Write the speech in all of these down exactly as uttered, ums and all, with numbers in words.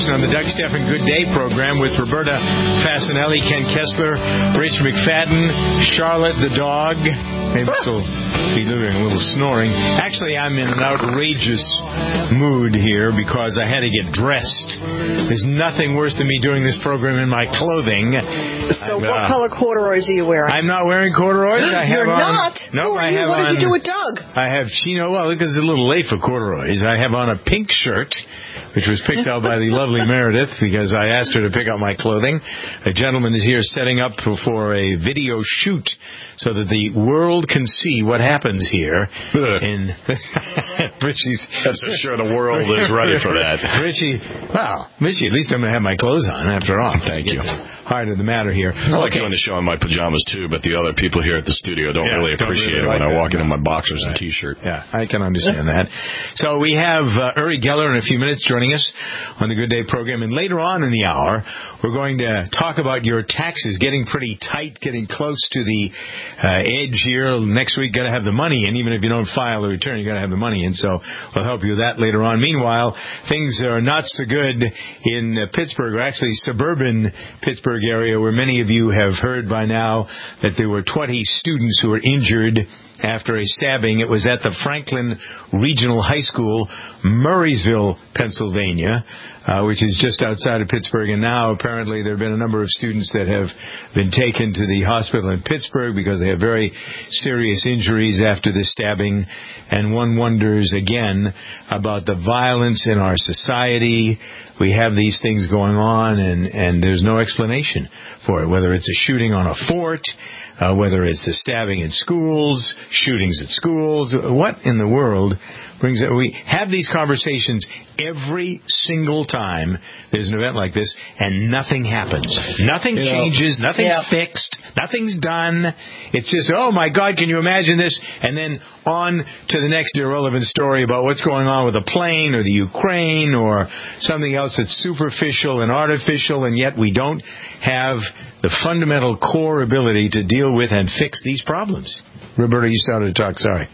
Jason on the Doug Stephan Good Day program with Roberta Fasanelli, Ken Kessler, Rich McFadden, Charlotte the dog. Maybe she'll be doing a little snoring. Actually, I'm in an outrageous mood here because I had to get dressed. There's nothing worse than me doing this program in my clothing. So I'm, what uh, color corduroys are you wearing? I'm not wearing corduroys. I have You're on, not? No, Who are I you? have What on, did you do with Doug? I have chino. Well, look, it's a little late for corduroys. I have on a pink shirt, which was picked out by the lovely Meredith because I asked her to pick out my clothing. A gentleman is here setting up for a video shoot so that the world can see what happens here. In Richie's, that's for sure the world is ready for that. Richie, well, Richie, at least I'm going to have my clothes on after all. Thank you. Heart of the matter here. I like okay. doing the show in my pajamas too, but the other people here at the studio don't yeah, really don't appreciate really it like when that. I walk in in my boxers right. and t-shirt. Yeah, I can understand that. So we have uh, Uri Geller in a few minutes joining us on the Good Day program, and later on in the hour, we're going to talk about your taxes getting pretty tight, getting close to the uh, edge here. Next week, got to have the money in. Even if you don't file a return, you got to have the money in. So we'll help you with that later on. Meanwhile, things are not so good in uh, Pittsburgh, or actually suburban Pittsburgh area, where many of you have heard by now that there were twenty students who were injured after a stabbing. It was at the Franklin Regional High School, Murraysville, Pennsylvania, uh, which is just outside of Pittsburgh. And now, apparently, there have been a number of students that have been taken to the hospital in Pittsburgh because they have very serious injuries after this stabbing. And one wonders, again, about the violence in our society. We have these things going on, and, and there's no explanation for it, whether it's a shooting on a fort, uh, whether it's a stabbing in schools, shootings at schools. What in the world brings it? We have these conversations every single time there's an event like this, and nothing happens. Nothing you changes. Know, nothing's yeah. fixed. Nothing's done. It's just, oh, my God, can you imagine this? And then on to the next irrelevant story about what's going on with a plane or the Ukraine or something else that's superficial and artificial, and yet we don't have the fundamental core ability to deal with and fix these problems. Roberta, you started to talk. Sorry.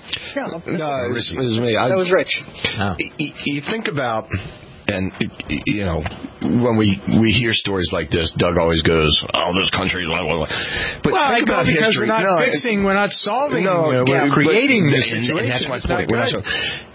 No, no it, was, it was me. I, that was Rich. Oh. You, you think about, and you know, when we we hear stories like this, Doug always goes, "Oh, this country." Blah, blah, blah. But well, I go because history. we're not no, fixing, we're not solving, no, uh, we're yeah, creating but, this and, situation. And that's my it's point. We're not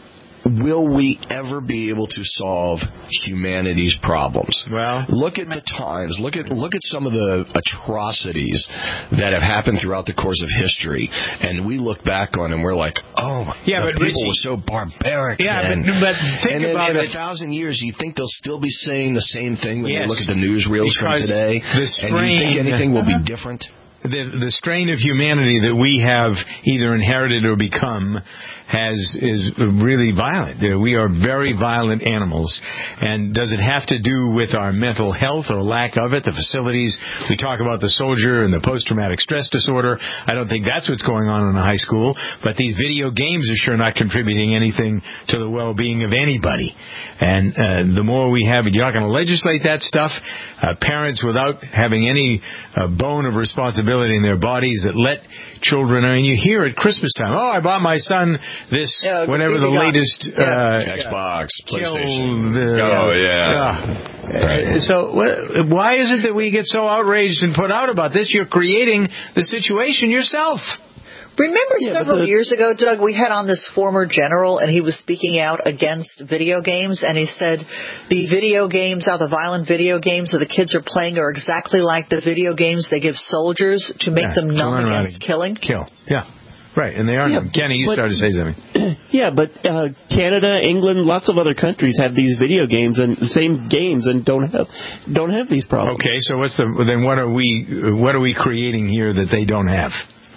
Will we ever be able to solve humanity's problems? Well, look at the times. Look at look at some of the atrocities that have happened throughout the course of history, and we look back on and we're like, oh, yeah, but people Richie, were so barbaric. Yeah, then. but, but think and about in, in it. a thousand years, you think they'll still be saying the same thing when yes, you look at the newsreels from today? The strain, and you think anything will be different? The, the strain of humanity that we have either inherited or become has is really violent. We are very violent animals. And does it have to do with our mental health or lack of it? The facilities, we talk about the soldier and the post-traumatic stress disorder. I don't think that's what's going on in a high school. But these video games are sure not contributing anything to the well-being of anybody. And uh, the more we have it, you're not going to legislate that stuff. Uh, parents, without having any uh, bone of responsibility in their bodies, that let children, I mean, you hear at Christmas time, oh, I bought my son this, yeah, whatever the latest yeah. uh, Xbox, PlayStation. The, oh, yeah. Uh, right. So wh- why is it that we get so outraged and put out about this? You're creating the situation yourself. Remember yeah, several the, years ago, Doug, we had on this former general, and he was speaking out against video games, and he said the video games, are the violent video games that the kids are playing are exactly like the video games they give soldiers to make yeah, them numb against killing. Kill, yeah. Right, and they are. Yeah, Kenny, you but, started to say something. Yeah, but uh, Canada, England, lots of other countries have these video games and the same games and don't have don't have these problems. Okay, so what's the then? What are we what are we creating here that they don't have?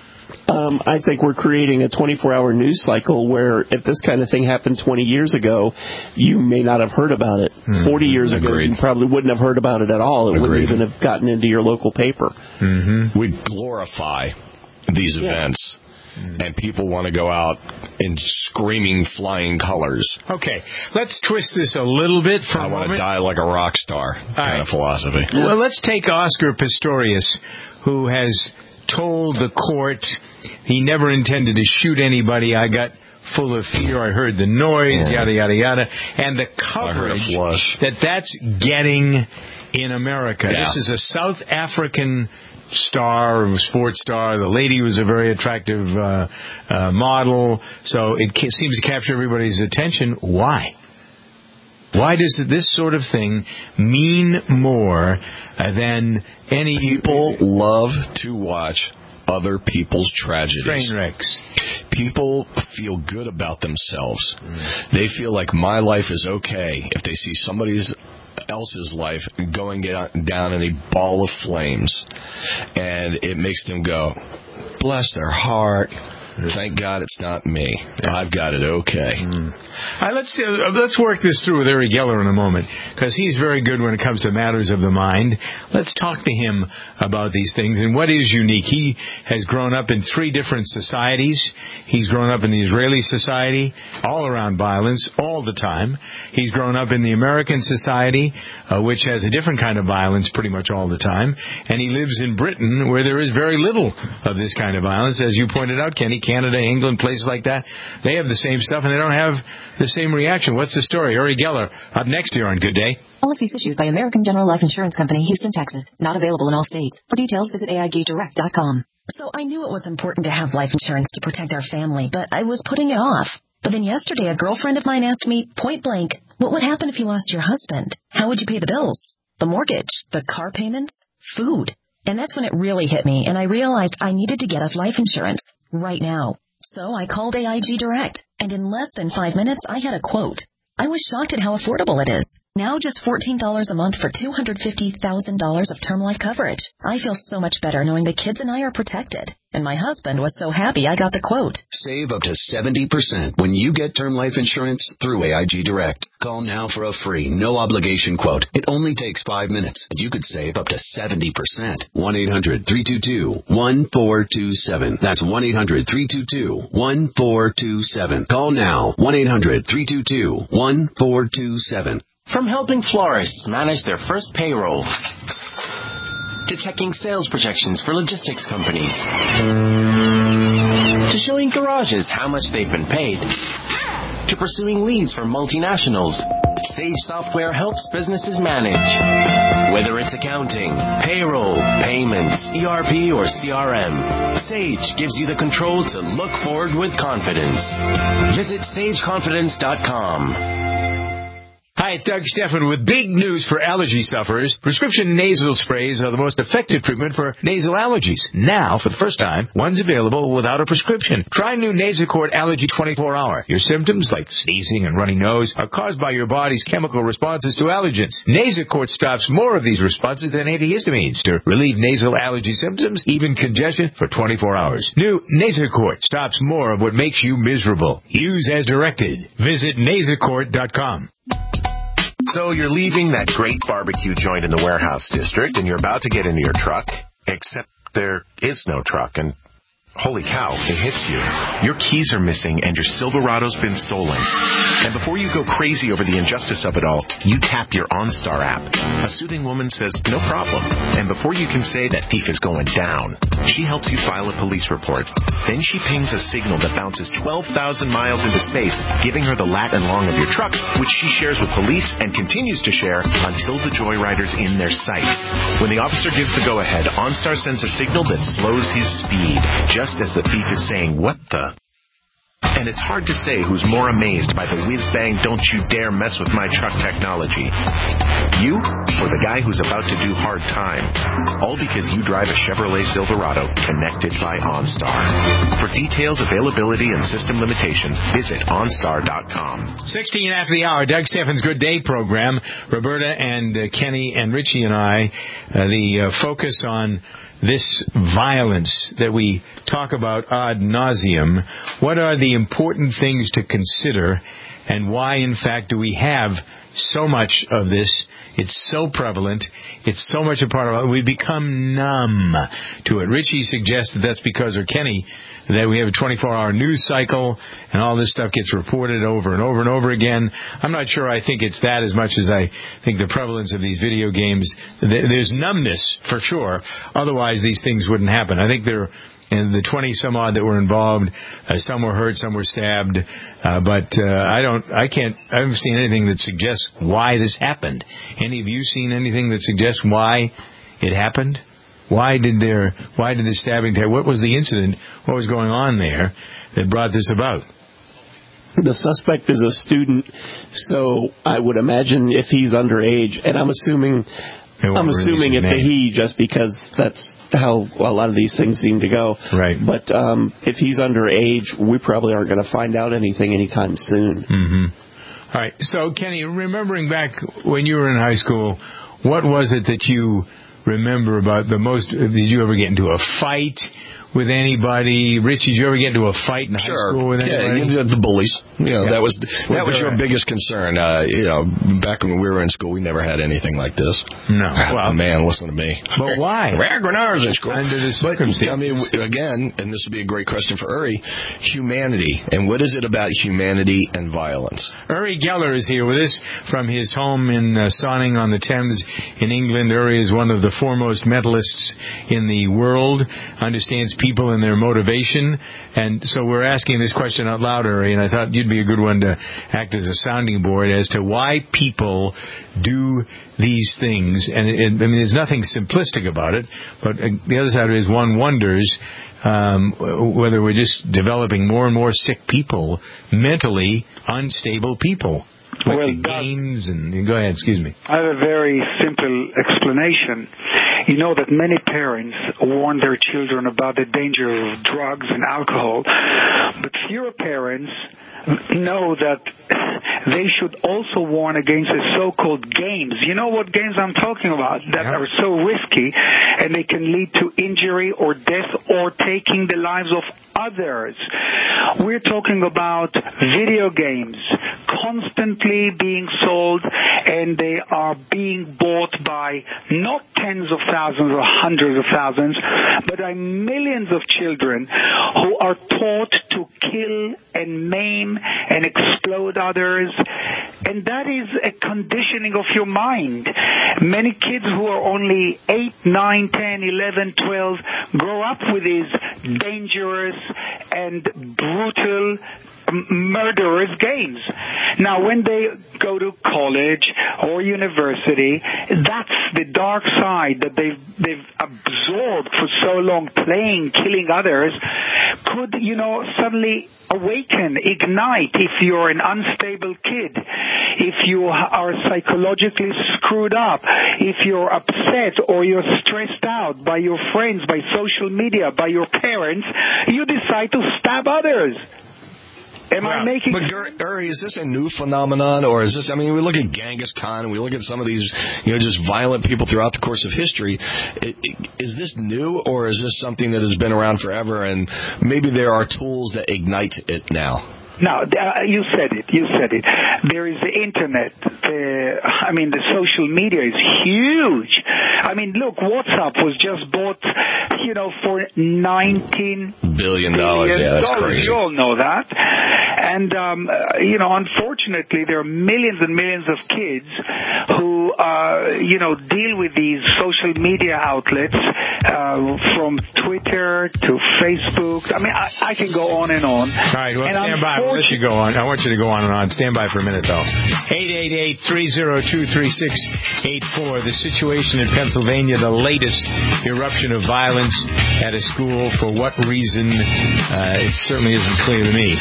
Um, I think we're creating a twenty-four hour news cycle where if this kind of thing happened twenty years ago, you may not have heard about it. Mm-hmm. forty years Agreed. ago, you probably wouldn't have heard about it at all. It Agreed. wouldn't even have gotten into your local paper. Mm-hmm. We glorify these yeah. events. And people want to go out in screaming, flying colors. Okay, let's twist this a little bit for I a want moment. to die like a rock star kind right. of philosophy. Well, let's take Oscar Pistorius, who has told the court he never intended to shoot anybody. I got full of fear. I heard the noise, yeah. yada, yada, yada. And the coverage that that's getting in America. Yeah. This is a South African star, sports star. The lady was a very attractive uh, uh, model. So it ca- seems to capture everybody's attention. Why? Why does this sort of thing mean more uh, than any... People love to watch other people's tragedies. Train wrecks. People feel good about themselves. Mm. They feel like my life is okay if they see somebody else's life going down in a ball of flames. And it makes them go, bless their heart. Thank God it's not me. I've got it okay. Mm. All right, let's uh, let's work this through with Uri Geller in a moment, because he's very good when it comes to matters of the mind. Let's talk to him about these things and what is unique. He has grown up in three different societies. He's grown up in the Israeli society, all around violence, all the time. He's grown up in the American society, uh, which has a different kind of violence pretty much all the time. And he lives in Britain, where there is very little of this kind of violence. As you pointed out, Kenny, Canada, England, places like that, they have the same stuff and they don't have the same reaction. What's the story? Uri Geller, up next here on Good Day. Policies issued by American General Life Insurance Company, Houston, Texas. Not available in all states. For details, visit A I G direct dot com. So I knew it was important to have life insurance to protect our family, but I was putting it off. But then yesterday, a girlfriend of mine asked me, point blank, what would happen if you lost your husband? How would you pay the bills? The mortgage? The car payments? Food? And that's when it really hit me, and I realized I needed to get us life insurance right now. So I called A I G Direct, and in less than five minutes, I had a quote. I was shocked at how affordable it is. Now just fourteen dollars a month for two hundred fifty thousand dollars of term life coverage. I feel so much better knowing the kids and I are protected. And my husband was so happy I got the quote. Save up to seventy percent when you get term life insurance through A I G Direct. Call now for a free, no-obligation quote. It only takes five minutes, and you could save up to seventy percent. one eight hundred three two two one four two seven. That's one eight hundred three two two one four two seven. Call now. one eight hundred three two two one four two seven. From helping florists manage their first payroll, to checking sales projections for logistics companies, to showing garages how much they've been paid, to pursuing leads for multinationals, Sage Software helps businesses manage. Whether it's accounting, payroll, payments, E R P, or C R M, Sage gives you the control to look forward with confidence. Visit sage confidence dot com. Hi, it's Doug Stephan with big news for allergy sufferers. Prescription nasal sprays are the most effective treatment for nasal allergies. Now, for the first time, one's available without a prescription. Try new Nasacort Allergy twenty-four hour. Your symptoms, like sneezing and runny nose, are caused by your body's chemical responses to allergens. Nasacort stops more of these responses than antihistamines to relieve nasal allergy symptoms, even congestion, for twenty-four hours. New Nasacort stops more of what makes you miserable. Use as directed. Visit nasacort dot com. So you're leaving that great barbecue joint in the warehouse district, and you're about to get into your truck, except there is no truck, and holy cow, it hits you. Your keys are missing, and your Silverado's been stolen. And before you go crazy over the injustice of it all, you tap your OnStar app. A soothing woman says, no problem. And before you can say that thief is going down, she helps you file a police report. Then she pings a signal that bounces twelve thousand miles into space, giving her the lat and long of your truck, which she shares with police and continues to share until the joyrider's in their sights. When the officer gives the go-ahead, OnStar sends a signal that slows his speed, just as the thief is saying, what the? And it's hard to say who's more amazed by the whiz-bang don't you dare mess with my truck technology. You or the guy who's about to do hard time. All because you drive a Chevrolet Silverado connected by OnStar. For details, availability, and system limitations, visit OnStar dot com. sixteen after the hour, Doug Stephan's Good Day program. Roberta and uh, Kenny and Richie and I, uh, the uh, focus on this violence that we talk about ad nauseum. What are the important things to consider, and why, in fact, do we have so much of this? It's so prevalent. It's so much a part of it. We become numb to it. Richie suggests that that's because, or Kenny, that we have a twenty-four hour news cycle and all this stuff gets reported over and over and over again. I'm not sure I think it's that as much as I think the prevalence of these video games, there's numbness for sure. Otherwise, these things wouldn't happen. I think they're and the twenty some odd that were involved, uh, some were hurt, some were stabbed, uh, but uh, I don't, I can't, I haven't seen anything that suggests why this happened. Any of you seen anything that suggests why it happened? Why did there, why did the stabbing take, what was the incident, what was going on there that brought this about? The suspect is a student, so I would imagine if he's underage, and I'm assuming I'm assuming it's a he just because that's how a lot of these things seem to go. Right. But um, if he's underage, we probably aren't going to find out anything anytime soon. Mm-hmm. All right. So, Kenny, remembering back when you were in high school, what was it that you remember about the most? Did you ever get into a fight with anybody? Richie, did you ever get into a fight in high sure. school with anybody? Yeah, the bullies. You know, yeah. that was that was, was your biggest concern. Uh, you know, back when we were in school, we never had anything like this. No. Well, man, listen to me. But why? Back when I was in school. Under the circumstances. But, I mean, again, and this would be a great question for Uri, humanity. And what is it about humanity and violence? Uri Geller is here with us from his home in uh, Sonning on the Thames in England. Uri is one of the foremost mentalists in the world, understands people and their motivation. And so we're asking this question out loud, Uri, and I thought you'd be a good one to act as a sounding board as to why people do these things. And it, I mean, there's nothing simplistic about it, but the other side of it is one wonders um, whether we're just developing more and more sick people, mentally unstable people. Like well, the games and go ahead, excuse me. I have a very simple explanation. You know that many parents warn their children about the danger of drugs and alcohol, but fewer parents know that they should also warn against the so-called games. You know what games I'm talking about? That yeah. are so risky, and they can lead to injury or death or taking the lives of others. We're talking about video games constantly being sold, and they are being bought by not tens of thousands or hundreds of thousands, but by millions of children who are taught to kill and maim and explode others. And that is a conditioning of your mind. Many kids who are only eight, nine, ten, eleven, twelve grow up with these dangerous and brutal murderous games. Now, when they go to college or university, that's the dark side that they've they've absorbed for so long, playing, killing others, could, you know, suddenly awaken, ignite if you're an unstable kid, if you are psychologically screwed up, if you're upset or you're stressed out by your friends, by social media, by your parents, you decide to stab others. Am yeah. I making But Uri, is this a new phenomenon, or is this? I mean, we look at Genghis Khan, and we look at some of these, you know, just violent people throughout the course of history. Is this new, or is this something that has been around forever, and maybe there are tools that ignite it now? No, uh, you said it. You said it. There is the internet. The, I mean, the social media is huge. I mean, look, WhatsApp was just bought, you know, for nineteen billion dollars. Yeah, that's crazy. You all know that. And um, uh, you know, unfortunately, there are millions and millions of kids who, uh, you know, deal with these social media outlets, uh, from Twitter to Facebook. I mean, I, I can go on and on. All right, well, and stand by. I'll let you go on. I want you to go on and on. Stand by for a minute, though. eight eight eight, three oh two, three six eight four. The situation in Pennsylvania, the latest eruption of violence at a school. For what reason? Uh, it certainly isn't clear to me.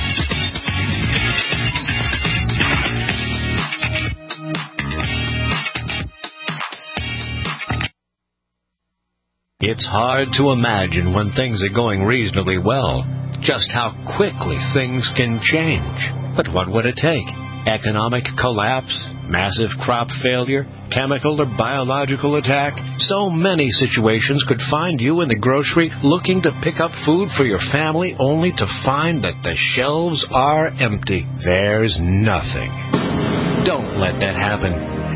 It's hard to imagine when things are going reasonably well just how quickly things can change. But what would it take? Economic collapse? Massive crop failure? Chemical or biological attack? So many situations could find you in the grocery looking to pick up food for your family only to find that the shelves are empty. There's nothing. Don't let that happen.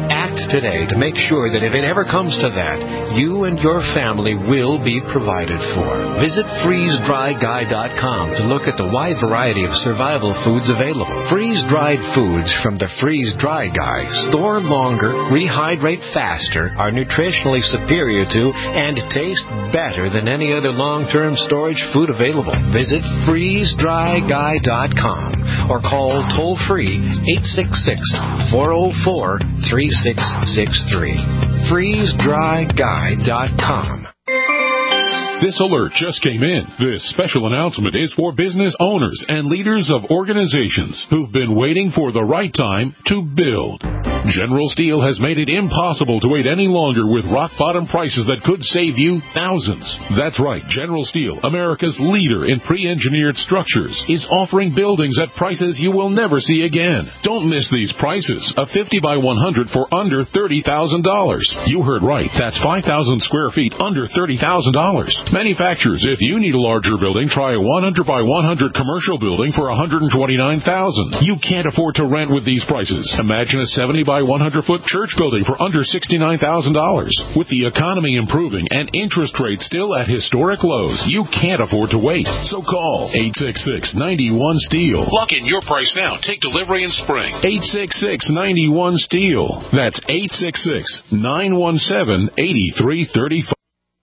Act today to make sure that if it ever comes to that, you and your family will be provided for. Visit freeze dry guy dot com to look at the wide variety of survival foods available. Freeze-dried foods from the Freeze Dry Guy store longer, rehydrate faster, are nutritionally superior to, and taste better than any other long-term storage food available. Visit freeze dry guy dot com or call toll-free eight six six, four oh four, three six six three. freeze dry guy dot com. This alert just came in. This special announcement is for business owners and leaders of organizations who've been waiting for the right time to build. General Steel has made it impossible to wait any longer with rock-bottom prices that could save you thousands. That's right. General Steel, America's leader in pre-engineered structures, is offering buildings at prices you will never see again. Don't miss these prices. A fifty by one hundred for under thirty thousand dollars. You heard right. That's five thousand square feet under thirty thousand dollars. Manufacturers, if you need a larger building, try a one hundred by one hundred commercial building for one hundred twenty-nine thousand dollars. You can't afford to rent with these prices. Imagine a seventy by one hundred foot church building for under sixty-nine thousand dollars. With the economy improving and interest rates still at historic lows, you can't afford to wait. So call eight six six, nine one, STEEL. Lock in your price now. Take delivery in spring. eight six six, nine one, STEEL. That's eight six six, nine one seven, eight three three five.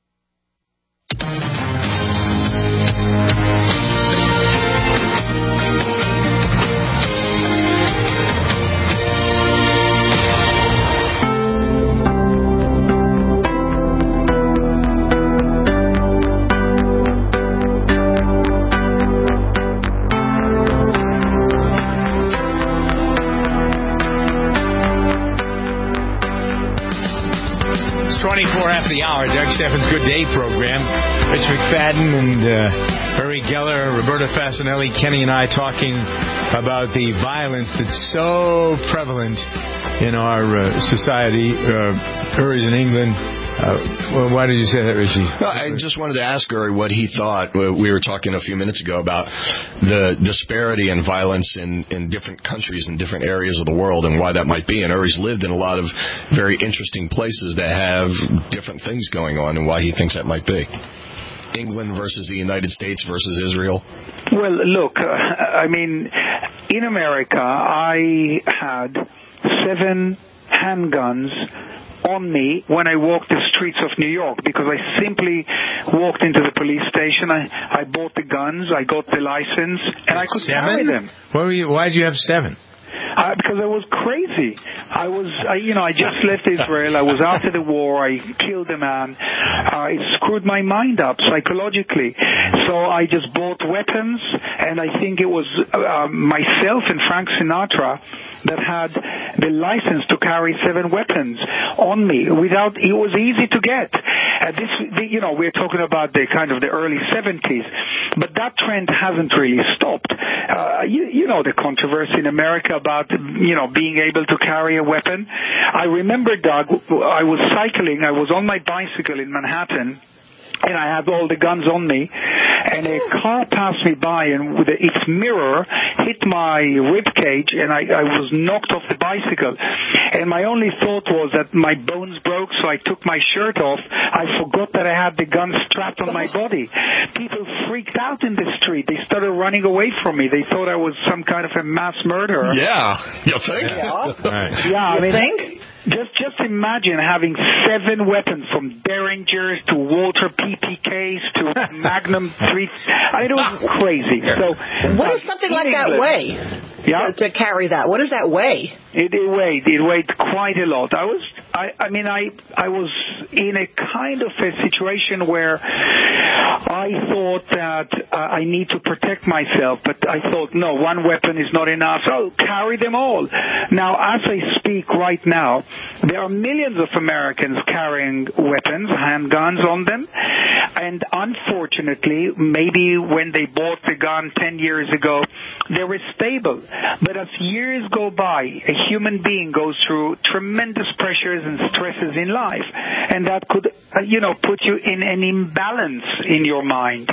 twenty-four after the hour, Doug Steffens' Good Day program. Rich McFadden and uh, Uri Geller, Roberta Fasanelli, Kenny and I talking about the violence that's so prevalent in our uh, society. Uh, Uri's in England. Uh, well, why did you say that, Richie? No, I just wanted to ask Uri what he thought. We were talking a few minutes ago about the disparity in violence in, in different countries and different areas of the world and why that might be. And Uri's lived in a lot of very interesting places that have different things going on and why he thinks that might be. England versus the United States versus Israel? Well, look, uh, I mean, in America, I had seven handguns on me when I walked the streets of New York because I simply walked into the police station. I, I bought the guns, I got the license, and I could carry them. Why were you? Why did you have seven? Uh, because I was crazy. I was, I, you know, I just left Israel. I was after the war. I killed a man. Uh, it screwed my mind up psychologically. So I just bought weapons, and I think it was uh, myself and Frank Sinatra that had the license to carry seven weapons on me. Without, it was easy to get. Uh, this, the, you know, we're talking about the kind of the early seventies, but that trend hasn't really stopped. Uh, you, you know, the controversy in America about, you know, being able to carry a weapon. I remember, Doug, I was cycling, I was on my bicycle in Manhattan, and I had all the guns on me, and a car passed me by, and with its mirror hit my rib cage, and I, I was knocked off the bicycle. And my only thought was that my bones broke, so I took my shirt off. I forgot that I had the gun strapped on my body. People freaked out in the street. They started running away from me. They thought I was some kind of a mass murderer. Yeah, you think? Yeah, right. yeah I mean, think? Just, just imagine having seven weapons, from Derringers to Walter P P Ks to Magnum three. I mean, it was crazy. So, what uh, does something like that England, weigh? Yeah, to, to carry that. What does that weigh? It, it weighed. It weighed quite a lot. I was. I. I mean, I. I was in a kind of a situation where I thought that uh, I need to protect myself, but I thought, no, one weapon is not enough. So carry them all. Now, as I speak right now, there are millions of Americans carrying weapons, handguns on them, and unfortunately, maybe when they bought the gun ten years ago, they were stable. But as years go by, a human being goes through tremendous pressures and stresses in life, and that could, uh, you know, put you in an imbalance in your mind.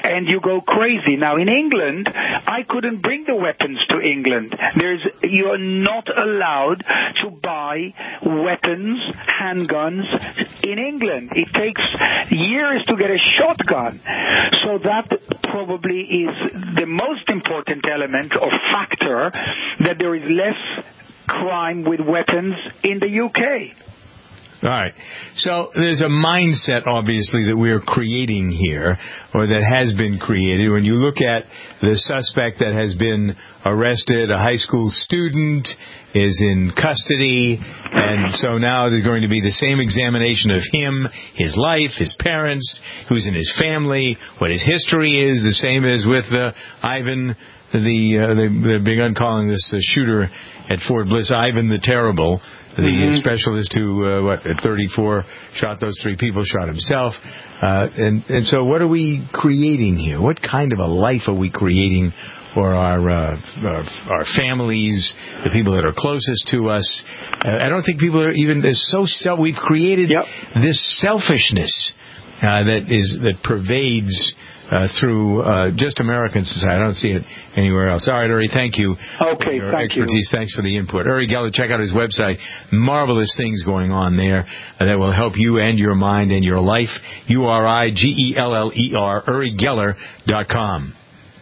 and you go crazy. Now, in England, I couldn't bring the weapons to England. There's, you're not allowed to buy weapons, handguns in England. It takes years to get a shotgun. So that probably is the most important element or factor, that there is less crime with weapons in the U K. All right. So there's a mindset, obviously, that we're creating here, or that has been created. When you look at the suspect that has been arrested, a high school student, is in custody, and so now there's going to be the same examination of him, his life, his parents, who's in his family, what his history is, the same as with uh, Ivan, the, uh, they, they've begun calling this uh, shooter at Fort Bliss, Ivan the Terrible, the mm-hmm. specialist who, uh, what, at thirty-four, shot those three people, shot himself. Uh, and, and so what are we creating here? What kind of a life are we creating for our, uh, our, our families, the people that are closest to us? Uh, I don't think people are even, they're so self, we've created yep. this selfishness uh, that is, that pervades Uh, through uh, just American society. I don't see it anywhere else. All right, Uri, thank you okay, for your thank expertise. You. Thanks for the input. Uri Geller, check out his website. Marvelous things going on there uh, that will help you and your mind and your life. U R I G E L L E R, Uri Geller dot com.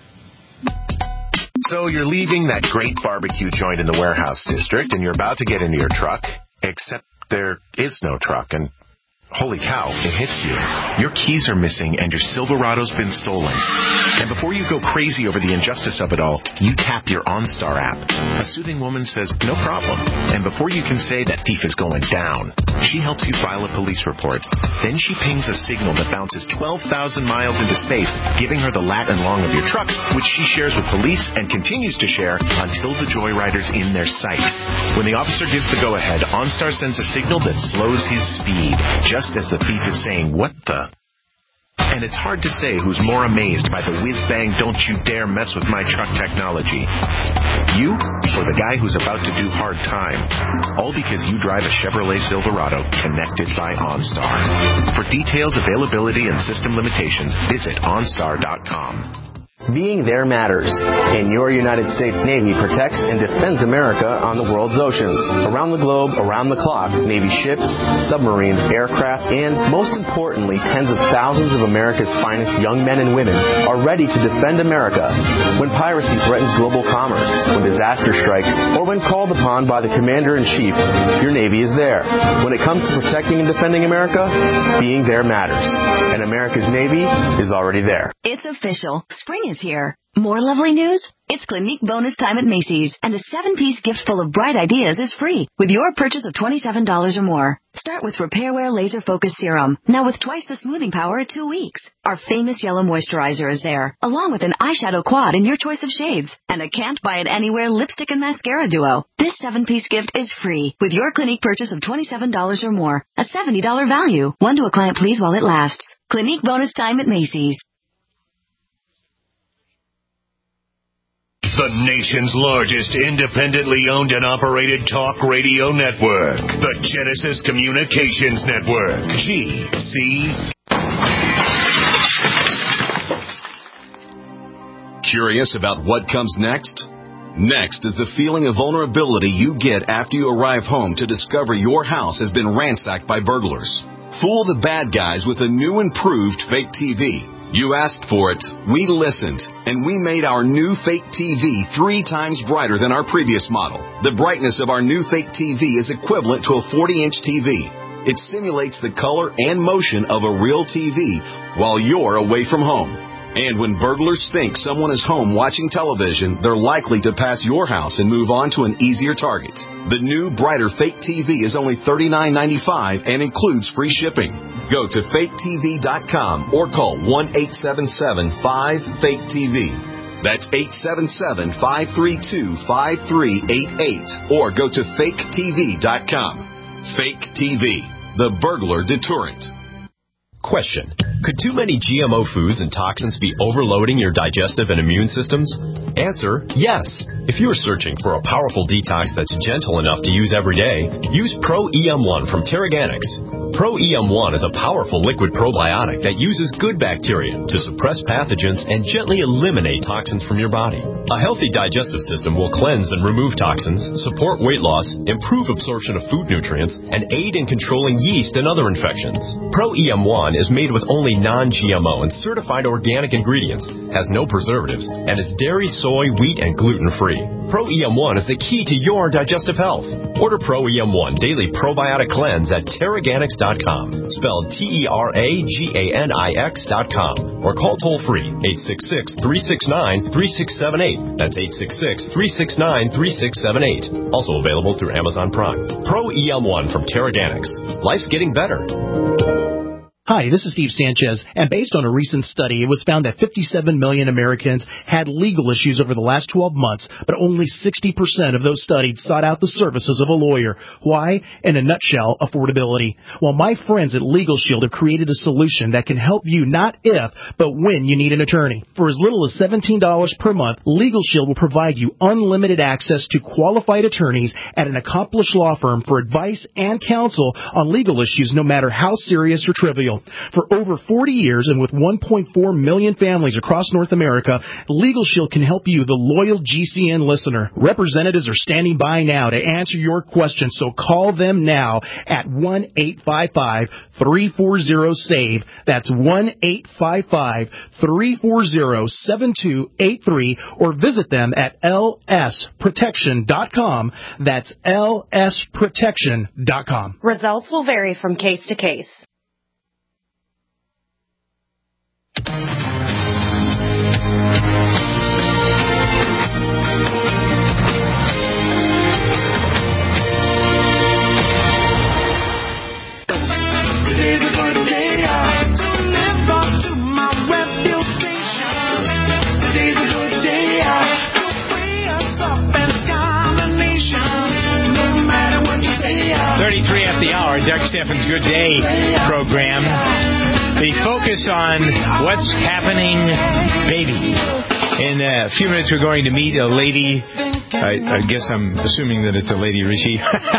So you're leaving that great barbecue joint in the Warehouse District, and you're about to get into your truck, except there is no truck, and holy cow, it hits you. Your keys are missing and your Silverado's been stolen. And before you go crazy over the injustice of it all, you tap your OnStar app. A soothing woman says, no problem. And before you can say that thief is going down, she helps you file a police report. Then she pings a signal that bounces twelve thousand miles into space, giving her the lat and long of your truck, which she shares with police and continues to share until the joyrider's in their sights. When the officer gives the go-ahead, OnStar sends a signal that slows his speed, just Just as the thief is saying, what the? And it's hard to say who's more amazed by the whiz-bang don't you dare mess with my truck technology. You or the guy who's about to do hard time. All because you drive a Chevrolet Silverado connected by OnStar. For details, availability, and system limitations, visit OnStar dot com. Being there matters, and your United States Navy protects and defends America on the world's oceans. Around the globe, around the clock, Navy ships, submarines, aircraft, and, most importantly, tens of thousands of America's finest young men and women are ready to defend America when piracy threatens global commerce, when disaster strikes, or when called upon by the Commander-in-Chief. Your Navy is there. When it comes to protecting and defending America, being there matters, and America's Navy is already there. It's official. Spring is here. More lovely news? It's Clinique Bonus Time at Macy's, and a seven-piece gift full of bright ideas is free with your purchase of twenty-seven dollars or more. Start with Repairwear Laser Focus Serum, now with twice the smoothing power at two weeks. Our famous yellow moisturizer is there, along with an eyeshadow quad in your choice of shades, and a Can't Buy It Anywhere lipstick and mascara duo. This seven-piece gift is free with your Clinique purchase of twenty-seven dollars or more, a seventy dollars value. One to a client, please, while it lasts. Clinique Bonus Time at Macy's. The nation's largest independently owned and operated talk radio network. The Genesis Communications Network. G C. Curious about what comes next? Next is the feeling of vulnerability you get after you arrive home to discover your house has been ransacked by burglars. Fool the bad guys with a new improved fake T V. You asked for it, we listened, and we made our new fake T V three times brighter than our previous model. The brightness of our new fake T V is equivalent to a forty-inch T V. It simulates the color and motion of a real T V while you're away from home. And when burglars think someone is home watching television, they're likely to pass your house and move on to an easier target. The new, brighter fake T V is only thirty-nine ninety-five and includes free shipping. Go to fake T V dot com or call one eight seven seven five fake T V. That's eight seven seven five three two five three eight eight or go to fake T V dot com. Fake T V, the burglar deterrent. Question. Could too many G M O foods and toxins be overloading your digestive and immune systems? Answer, yes. If you are searching for a powerful detox that's gentle enough to use every day, use Pro E M one from Terraganics. Pro E M one is a powerful liquid probiotic that uses good bacteria to suppress pathogens and gently eliminate toxins from your body. A healthy digestive system will cleanse and remove toxins, support weight loss, improve absorption of food nutrients, and aid in controlling yeast and other infections. Pro E M one is made with only non-G M O and certified organic ingredients, has no preservatives, and is dairy, soy, wheat, and gluten-free. Pro E M one is the key to your digestive health. Order Pro E M one Daily Probiotic Cleanse at Teraganix dot com, spelled T E R A G A N I X dot com, or call toll-free eight six six, three six nine, three six seven eight. That's eight six six, three six nine, three six seven eight. Also available through Amazon Prime. Pro E M one from Teraganix. Life's getting better. Hi, this is Steve Sanchez, and based on a recent study, it was found that fifty-seven million Americans had legal issues over the last twelve months, but only sixty percent of those studied sought out the services of a lawyer. Why? In a nutshell, affordability. Well, my friends at Legal Shield have created a solution that can help you not if, but when you need an attorney. For as little as seventeen dollars per month, Legal Shield will provide you unlimited access to qualified attorneys at an accomplished law firm for advice and counsel on legal issues, no matter how serious or trivial. For over forty years and with one point four million families across North America, Legal Shield can help you, the loyal G C N listener. Representatives are standing by now to answer your questions, so call them now at one eight five five, three four zero, S A V E. That's one eight five five, three four zero, seven two eight three, or visit them at L S protection dot com. That's L S protection dot com. Results will vary from case to case. thirty-three after the hour, Doug Steffens' Good Day program. The focus on what's happening, baby. In a few minutes, we're going to meet a lady. I, I guess I'm assuming that it's a lady, Richie.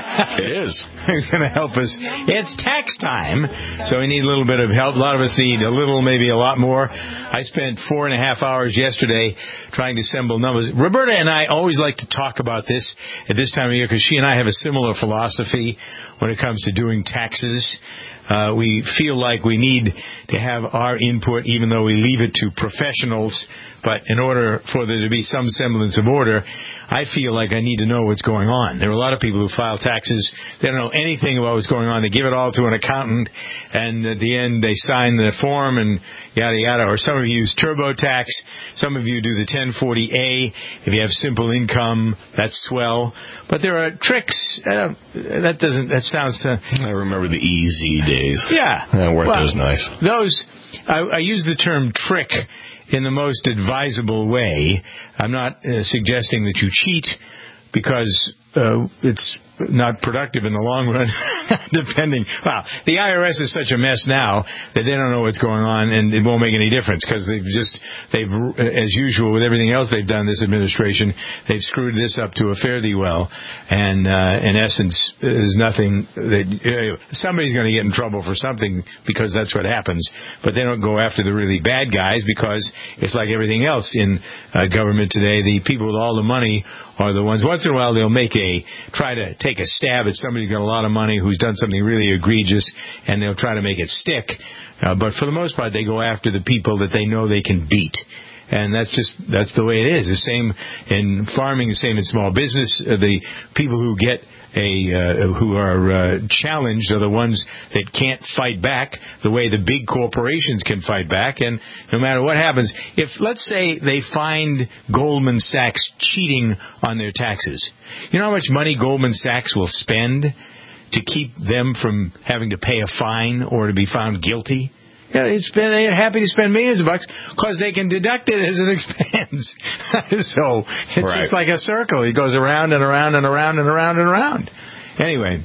It is. Who's going to help us. It's tax time, so we need a little bit of help. A lot of us need a little, maybe a lot more. I spent four and a half hours yesterday trying to assemble numbers. Roberta and I always like to talk about this at this time of year because she and I have a similar philosophy when it comes to doing taxes. Uh, we feel like we need to have our input, even though we leave it to professionals. But in order for there to be some semblance of order, I feel like I need to know what's going on. There are a lot of people who file taxes. They don't know anything about what's going on. They give it all to an accountant, and at the end they sign the form and yada, yada. Or some of you use TurboTax. Some of you do the ten forty A. If you have simple income, that's swell. But there are tricks. Uh, that doesn't, that sounds... Uh, I remember the easy days. Yeah. yeah weren't well, those nice? Those, I, I use the term trick in the most advisable way. I'm not uh, suggesting that you cheat because uh, it's not productive in the long run, depending. Well, the I R S is such a mess now that they don't know what's going on, and it won't make any difference because they've just, they've, as usual with everything else they've done, this administration, they've screwed this up to a fare thee well, and uh, in essence, there's nothing that, uh, somebody's going to get in trouble for something because that's what happens, but they don't go after the really bad guys because it's like everything else in uh, government today. The people with all the money are the ones, once in a while they'll make a, try to take a stab at somebody who's got a lot of money who's done something really egregious, and they'll try to make it stick. Uh, but for the most part, they go after the people that they know they can beat. And that's just, that's the way it is. The same in farming, the same in small business. Uh, the people who get a, uh, who are uh, challenged are the ones that can't fight back the way the big corporations can fight back. And no matter what happens, if, let's say, they find Goldman Sachs cheating on their taxes, you know how much money Goldman Sachs will spend to keep them from having to pay a fine or to be found guilty? Yeah, they spend, they're happy to spend millions of bucks because they can deduct it as an expense. So it's right. Just like a circle. It goes around and around and around and around and around. Anyway,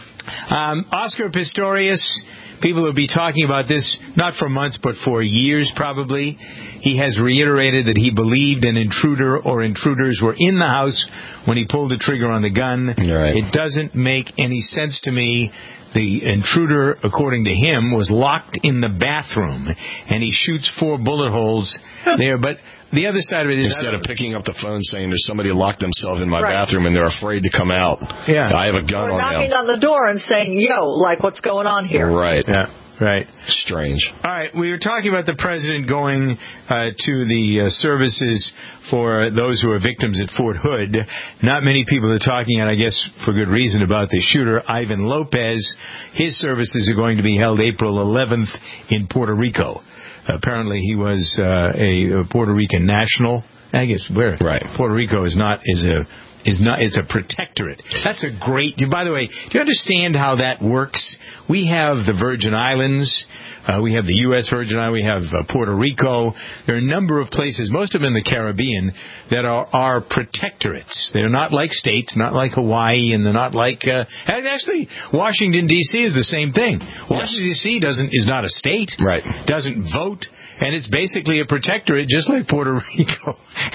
um, Oscar Pistorius, people will be talking about this not for months but for years probably. He has reiterated that he believed an intruder or intruders were in the house when he pulled the trigger on the gun. Right. It doesn't make any sense to me The intruder, according to him, was locked in the bathroom, and he shoots four bullet holes there. But the other side of it is... Instead of picking up the phone saying there's somebody locked themselves in my Right. bathroom and they're afraid to come out. Yeah. I have a gun Or on knocking them. on the door and saying, yo, like, what's going on here? Right. Yeah. Right. Strange. All right, we were talking about the president going uh, to the uh, services for those who are victims at Fort Hood. Not many people are talking, and I guess for good reason, about the shooter, Ivan Lopez. His services are going to be held April eleventh in Puerto Rico. Apparently, he was uh, a, a Puerto Rican national. I guess where right. Puerto Rico is not is a is not it's a protectorate. That's a great. By the way, do you understand how that works? We have the Virgin Islands, uh, we have the U S Virgin Islands, we have uh, Puerto Rico. There are a number of places, most of them in the Caribbean, that are, are protectorates. They're not like states, not like Hawaii, and they're not like. Uh, actually, Washington D C is the same thing. Washington D C doesn't is not a state, right? Doesn't vote. And it's basically a protectorate, just like Puerto Rico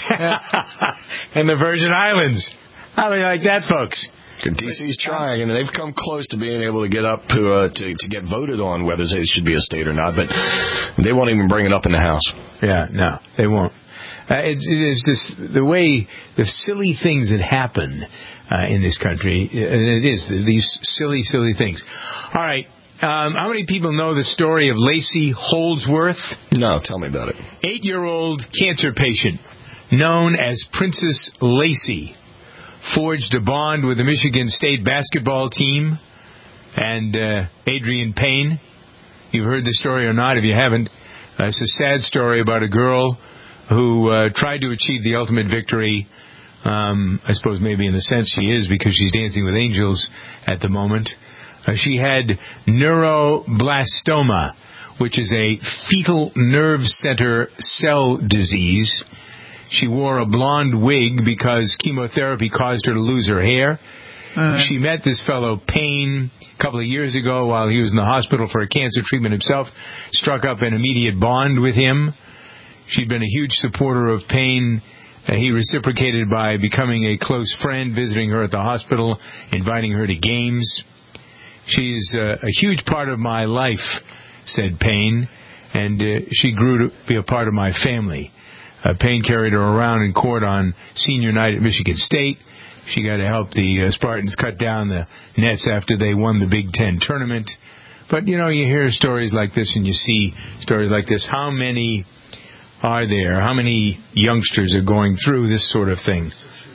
and the Virgin Islands. How do you like that, folks? D C's trying, and they've come close to being able to get up to, uh, to to get voted on whether they should be a state or not, but they won't even bring it up in the House. Yeah, no, they won't. Uh, it, it is just the way the silly things that happen uh, in this country, and it is these silly, silly things. All right. Um, how many people know the story of Lacey Holdsworth? No, tell me about it. Eight-year-old cancer patient known as Princess Lacey forged a bond with the Michigan State basketball team and uh, Adrian Payne. You've heard the story or not? If you haven't, uh, it's a sad story about a girl who uh, tried to achieve the ultimate victory. Um, I suppose maybe in a sense she is, because she's dancing with angels at the moment. Uh, she had neuroblastoma, which is a fetal nerve center cell disease. She wore a blonde wig because chemotherapy caused her to lose her hair. Uh, she met this fellow Payne a couple of years ago while he was in the hospital for a cancer treatment himself, struck up an immediate bond with him. She'd been a huge supporter of Payne. Uh, he reciprocated by becoming a close friend, visiting her at the hospital, inviting her to games. She's uh, a huge part of my life, said Payne, and uh, she grew to be a part of my family. Uh, Payne carried her around in court on senior night at Michigan State. She got to help the uh, Spartans cut down the nets after they won the Big Ten tournament. But, you know, you hear stories like this and you see stories like this. How many are there? How many youngsters are going through this sort of thing?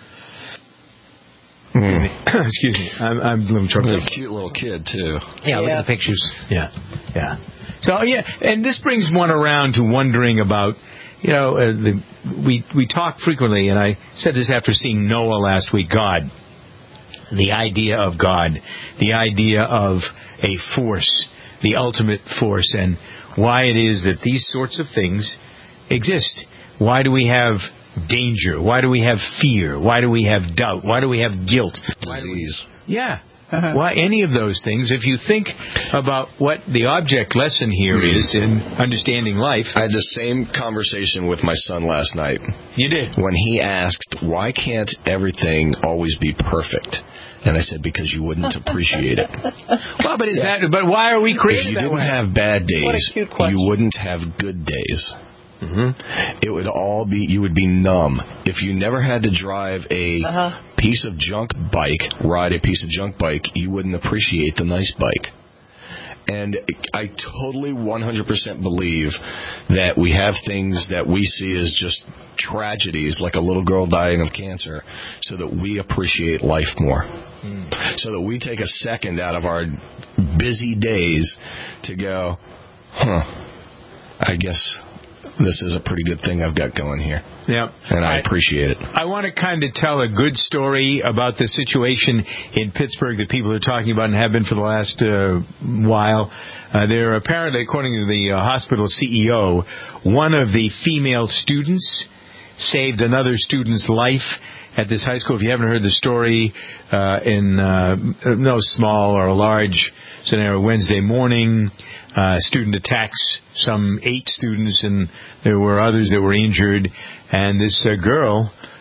Mm. Excuse me. I'm, I'm a little troubled. A cute little kid, too. Yeah, look at the pictures. Yeah, yeah. So, yeah, and this brings one around to wondering about, you know, uh, the, we we talk frequently, and I said this after seeing Noah last week, God. The idea of God. The idea of a force, the ultimate force, and why it is that these sorts of things exist. Why do we have danger? Why do we have fear? Why do we have doubt? Why do we have guilt? Disease. Yeah. Uh-huh. Why any of those things? If you think about what the object lesson here mm-hmm. is in understanding life. I had the same conversation with my son last night. You did? When he asked, why can't everything always be perfect? And I said, because you wouldn't appreciate it. Well, but is yeah. that? But why are we created If you that didn't way? have bad days, What a cute question. you wouldn't have good days. Mm-hmm. It would all be, you would be numb. If you never had to drive a uh-huh. piece of junk bike, ride a piece of junk bike, you wouldn't appreciate the nice bike. And I totally one hundred percent believe that we have things that we see as just tragedies, like a little girl dying of cancer, so that we appreciate life more. Mm. So that we take a second out of our busy days to go, huh, I guess this is a pretty good thing I've got going here. Yeah. And I, I appreciate it. I want to kind of tell a good story about the situation in Pittsburgh that people are talking about and have been for the last uh, while. Uh, they're apparently, according to the uh, hospital C E O, one of the female students saved another student's life at this high school. If you haven't heard the story, uh, in uh, no small or large scenario, Wednesday morning, Uh, student attacks some eight students, and there were others that were injured. And this uh, girl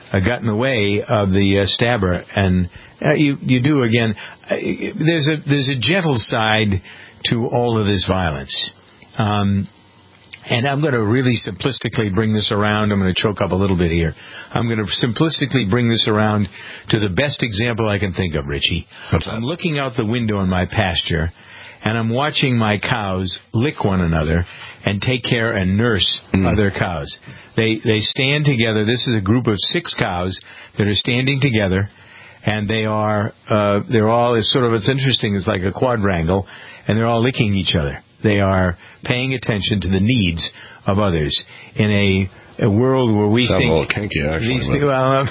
uh, got in the way of the uh, stabber, and uh, you you do again. Uh, there's a there's a gentle side to all of this violence. Um, And I'm going to really simplistically bring this around. I'm going to choke up a little bit here. I'm going to simplistically bring this around to the best example I can think of, Richie. What's that? I'm looking out the window in my pasture, and I'm watching my cows lick one another and take care and nurse mm. other cows. They they stand together. This is a group of six cows that are standing together, and they are uh, they're all it's sort of it's interesting. It's like a quadrangle, and they're all licking each other. They are paying attention to the needs of others in a, a world where we Sounds think... a little kinky, actually. These people, um,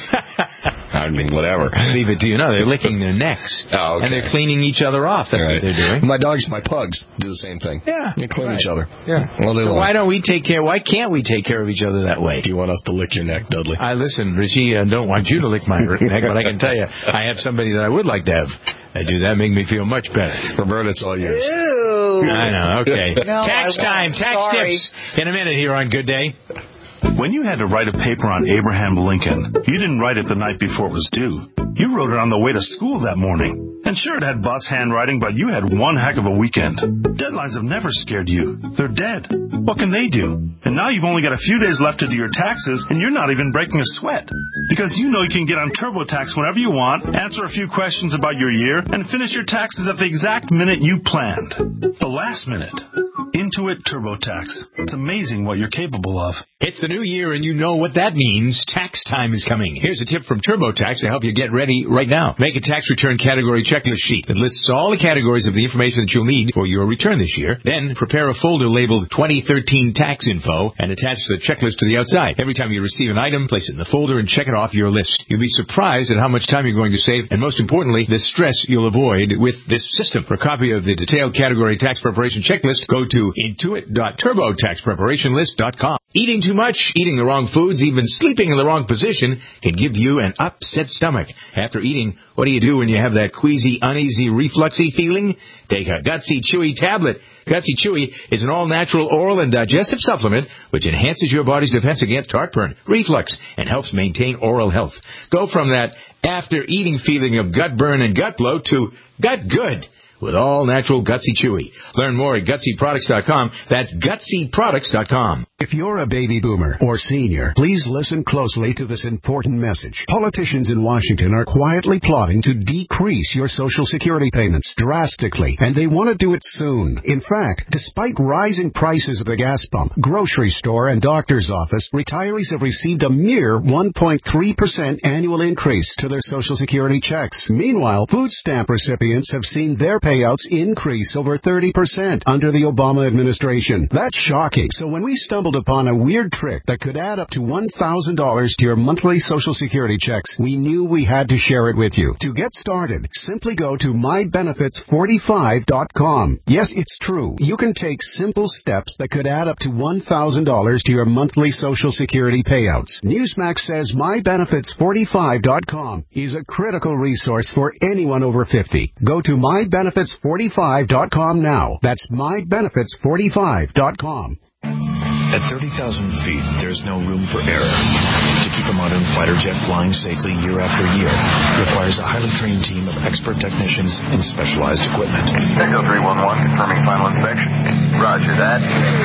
I mean, whatever. Leave it to you. No, they're licking their necks. Oh, okay. And they're cleaning each other off. That's right. what they're doing. My dogs, my pugs, do the same thing. Yeah. They clean right. each other. Yeah. Well, they so why don't we take care... Why can't we take care of each other that way? Do you want us to lick your neck, Dudley? I listen, Richie, I don't want you to lick my neck, but I can tell you, I have somebody that I would like to have I do that. Make me feel much better. Roberta, it's all yours. Ew. I know. Okay. No, Tax I time. Tax Sorry. tips in a minute here on Good Day. When you had to write a paper on Abraham Lincoln, you didn't write it the night before it was due. You wrote it on the way to school that morning. And sure, it had bus handwriting, but you had one heck of a weekend. Deadlines have never scared you. They're dead. What can they do? And now you've only got a few days left to do your taxes, and you're not even breaking a sweat. Because you know you can get on TurboTax whenever you want, answer a few questions about your year, and finish your taxes at the exact minute you planned. The last minute. Intuit TurboTax. It's amazing what you're capable of. It's the new year, and you know what that means. Tax time is coming. Here's a tip from TurboTax to help you get ready right now. Make a tax return category checklist sheet that lists all the categories of the information that you'll need for your return this year. Then prepare a folder labeled twenty thirteen Tax Info and attach the checklist to the outside. Every time you receive an item, place it in the folder and check it off your list. You'll be surprised at how much time you're going to save, and most importantly, the stress you'll avoid with this system. For a copy of the detailed category tax preparation checklist, go to intuit dot turbo tax preparation list dot com. Eating too much, eating the wrong foods, even sleeping in the wrong position can give you an upset stomach. After eating, what do you do when you have that queasy, uneasy, refluxy feeling? Take a Gutsy Chewy tablet. Gutsy Chewy is an all-natural oral and digestive supplement which enhances your body's defense against heartburn, reflux, and helps maintain oral health. Go from that after-eating feeling of gut burn and gut bloat to gut good with all-natural Gutsy Chewy. Learn more at gutsy products dot com. That's gutsy products dot com. If you're a baby boomer or senior, please listen closely to this important message. Politicians in Washington are quietly plotting to decrease your Social Security payments drastically, and they want to do it soon. In fact, despite rising prices at the gas pump, grocery store, and doctor's office, retirees have received a mere one point three percent annual increase to their Social Security checks. Meanwhile, food stamp recipients have seen their payouts increase over thirty percent under the Obama administration. That's shocking. So when we stumbled upon a weird trick that could add up to one thousand dollars to your monthly Social Security checks, we knew we had to share it with you. To get started, simply go to my benefits forty-five dot com. Yes, it's true. You can take simple steps that could add up to one thousand dollars to your monthly Social Security payouts. Newsmax says my benefits forty-five dot com is a critical resource for anyone over fifty. Go to my benefits forty-five dot com now. That's my benefits forty-five dot com. At thirty thousand feet, there's no room for error. To keep a modern fighter jet flying safely year after year requires a highly trained team of expert technicians and specialized equipment. Echo three one one, confirming final inspection. Roger that.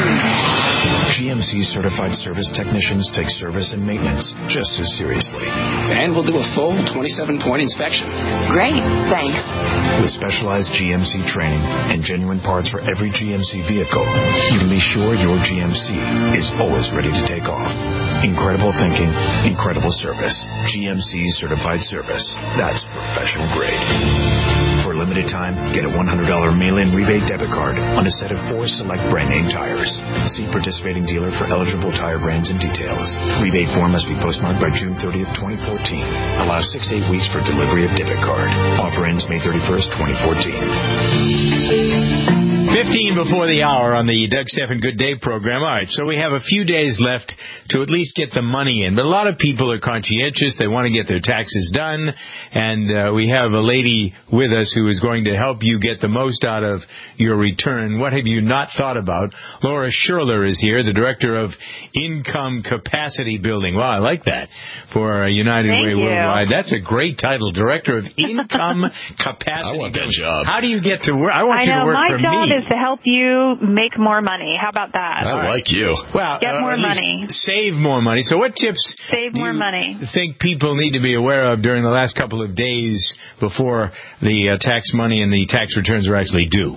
G M C certified service technicians take service and maintenance just as seriously. And we'll do a full twenty-seven point inspection. Great, thanks. With specialized G M C training and genuine parts for every G M C vehicle, you can be sure your G M C is always ready to take off. Incredible thinking, incredible service. G M C certified service. That's professional grade. For a limited time, get a one hundred dollars mail-in rebate debit card on a set of four select brand name tires. See participating dealer for eligible tire brands and details. Rebate form must be postmarked by June thirtieth, twenty fourteen. Allows six to eight weeks for delivery of debit card. Offer ends May thirty-first, twenty fourteen. fifteen before the hour on the Doug Stephan Good Day program. All right, so we have a few days left to at least get the money in. But a lot of people are conscientious. They want to get their taxes done. And uh, we have a lady with us who is going to help you get the most out of your return. What have you not thought about? Laura Schurler is here, the Director of Income Capacity Building. Wow, I like that for uh, United Thank Way you. Worldwide. That's a great title, Director of Income Capacity I want that Building. job. How do you get to work? I want I you know, to work my for job me. is to help you make more money. How about that? I like you. Well, Get uh, more at least money. Save more money. So what tips Save do more you money. think people need to be aware of during the last couple of days before the uh, tax money and the tax returns are actually due?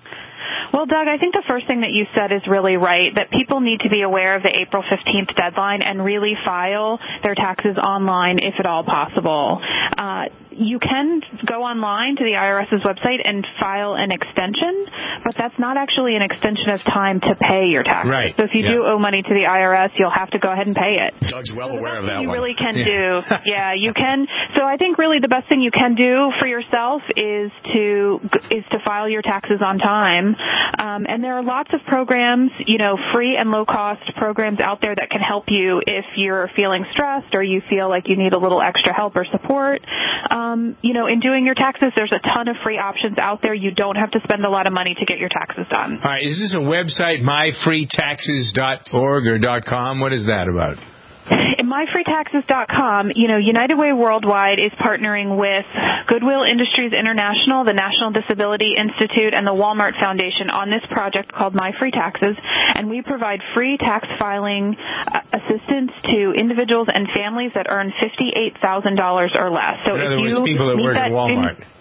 Well, Doug, I think the first thing that you said is really right, that people need to be aware of the April fifteenth deadline and really file their taxes online if at all possible. Uh, you can go online to the IRS's website and file an extension, but that's not actually an extension of time to pay your taxes. Right. So if you Yeah. do owe money to the I R S, you'll have to go ahead and pay it. Doug's well aware of that you one. really can Yeah. do. Yeah, you can. So I think really the best thing you can do for yourself is to is to file your taxes on time. Um, and there are lots of programs, you know, free and low-cost programs out there that can help you if you're feeling stressed or you feel like you need a little extra help or support. Um, you know, in doing your taxes, there's a ton of free options out there. You don't have to spend a lot of money to get your taxes done. All right, is this a website, my free taxes dot org or .com? What is that about? In my free taxes dot com, you know, United Way Worldwide is partnering with Goodwill Industries International, the National Disability Institute, and the Walmart Foundation on this project called My Free Taxes, and we provide free tax filing uh, assistance to individuals and families that earn fifty-eight thousand dollars or less. So In if other you words, people that meet work that at Walmart. in-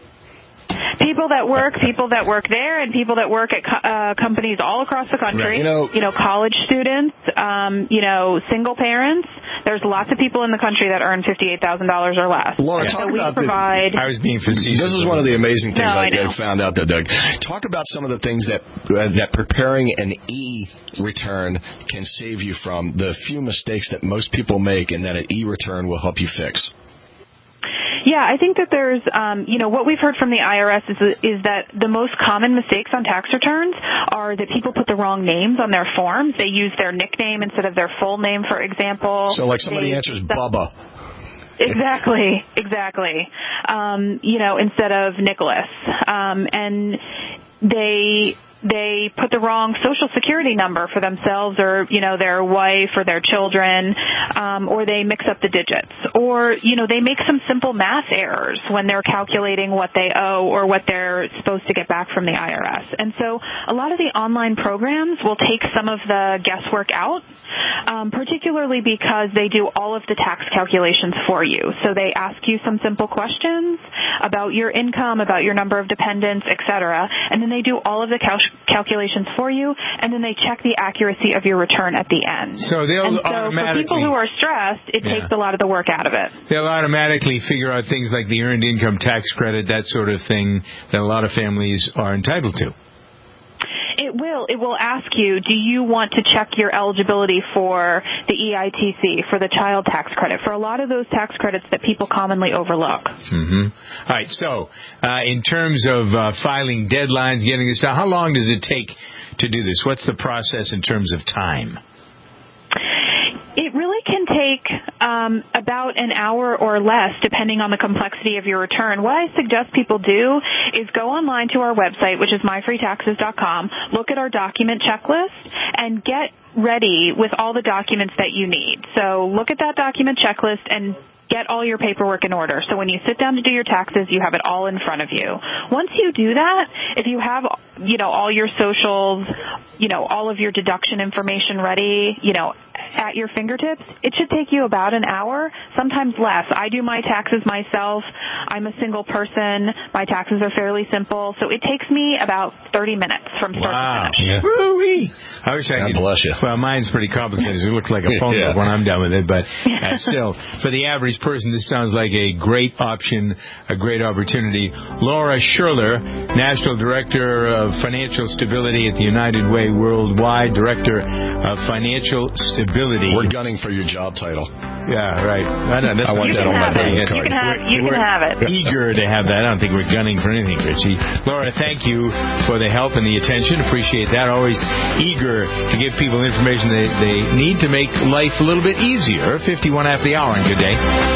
People that work, people that work there, and people that work at co- uh, companies all across the country. Right. You know- you know, college students, um, you know, single parents. There's lots of people in the country that earn fifty-eight thousand dollars or less. Laura, so talk we about the- provide. I was being facetious. This is one of the amazing things No, I, I know. I found out, though, Doug. Talk about some of the things that uh, that preparing an e-return can save you from, the few mistakes that most people make, and that an e-return will help you fix. Yeah, I think that there's, um, you know, what we've heard from the I R S is, is that the most common mistakes on tax returns are that people put the wrong names on their forms. They use their nickname instead of their full name, for example. So, like somebody They- answers Bubba. Exactly, exactly. Um, you know, instead of Nicholas. Um, and they they put the wrong social security number for themselves or, you know, their wife or their children, um, or they mix up the digits. Or, you know, they make some simple math errors when they're calculating what they owe or what they're supposed to get back from the I R S. And so a lot of the online programs will take some of the guesswork out, um, particularly because they do all of the tax calculations for you. So they ask you some simple questions about your income, about your number of dependents, et cetera, and then they do all of the cal- calculations for you, and then they check the accuracy of your return at the end. So they'll and so automatically... for people who are stressed, it Yeah. takes a lot of the work out of it. They'll automatically figure out things like the earned income tax credit, that sort of thing that a lot of families are entitled to. It will. It will ask you, do you want to check your eligibility for the E I T C, for the child tax credit, for a lot of those tax credits that people commonly overlook. Mm-hmm. All right, so uh, in terms of uh, filing deadlines, getting this done, how long does it take to do this? What's the process in terms of time? It really can take um, about an hour or less, depending on the complexity of your return. What I suggest people do is go online to our website, which is my free taxes dot com, look at our document checklist, and get ready with all the documents that you need. So look at that document checklist and get all your paperwork in order. So when you sit down to do your taxes, you have it all in front of you. Once you do that, if you have, you know, all your socials, you know, all of your deduction information ready, you know, at your fingertips, it should take you about an hour, sometimes less. I do my taxes myself. I'm a single person. My taxes are fairly simple. So it takes me about thirty minutes from start Wow. to finish. Yeah. Woo-wee. I wish I God could. bless you. Well, mine's pretty complicated. It looks like a phone Yeah. book when I'm done with it. But uh, still, for the average person, this sounds like a great option, a great opportunity. Laura Schurler, National Director of Financial Stability at the United Way Worldwide, Director of Financial Stability ability. We're gunning for your job title. Yeah, right. I, know, that's I want that on my business You card. can have, you we're can have it. Eager to have that. I don't think we're gunning for anything, Richie. Laura, thank you for the help and the attention. Appreciate that. Always eager to give people information they, they need to make life a little bit easier. fifty-one after the hour, and good day.